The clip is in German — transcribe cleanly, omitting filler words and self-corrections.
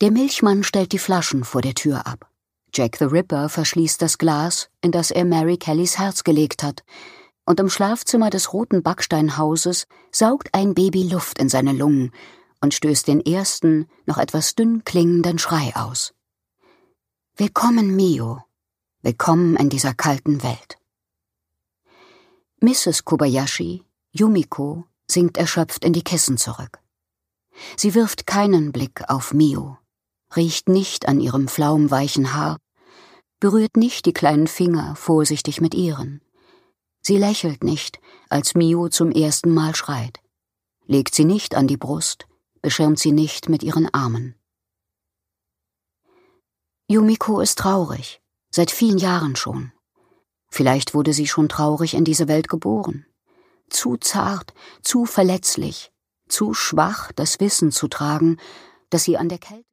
Der Milchmann stellt die Flaschen vor der Tür ab. Jack the Ripper verschließt das Glas, in das er Mary Kellys Herz gelegt hat, und im Schlafzimmer des roten Backsteinhauses saugt ein Baby Luft in seine Lungen und stößt den ersten, noch etwas dünn klingenden Schrei aus. Willkommen, Mio. Willkommen in dieser kalten Welt. Mrs. Kobayashi, Yumiko, sinkt erschöpft in die Kissen zurück. Sie wirft keinen Blick auf Mio, riecht nicht an ihrem flaumweichen Haar, berührt nicht die kleinen Finger vorsichtig mit ihren. Sie lächelt nicht, als Mio zum ersten Mal schreit, legt sie nicht an die Brust, beschirmt sie nicht mit ihren Armen. Yumiko ist traurig, seit vielen Jahren schon. Vielleicht wurde sie schon traurig in diese Welt geboren. Zu zart, zu verletzlich, zu schwach, das Wissen zu tragen, dass sie an der Kälte